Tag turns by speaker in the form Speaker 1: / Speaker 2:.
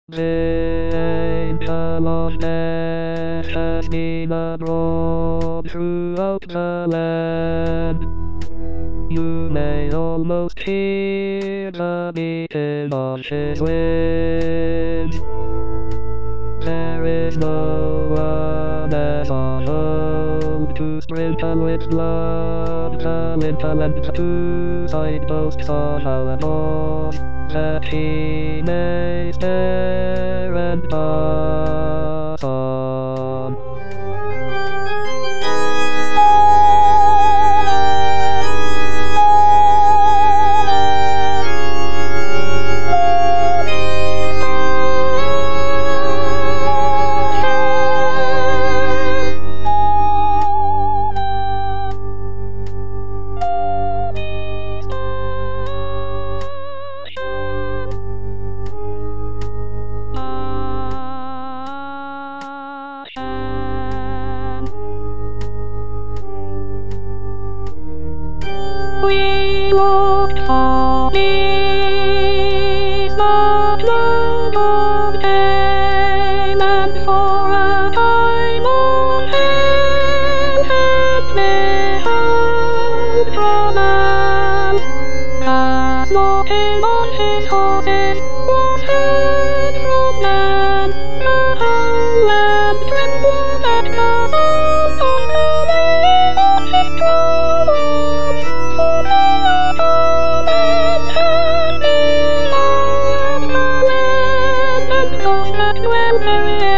Speaker 1: The angel of death has been abroad throughout the land. You may almost hear the beating of his wings. There is no one as on home to sprinkle with blood the lintel and the two signposts on our doors, that he may stare and pass on. We walked for peace, but no one came, and for a time on hand may hope for man. As walking on his horses was heard from land, the whole land trembled at the sound of coming on his throne. For the command had been loud of the land, and those that dwell therein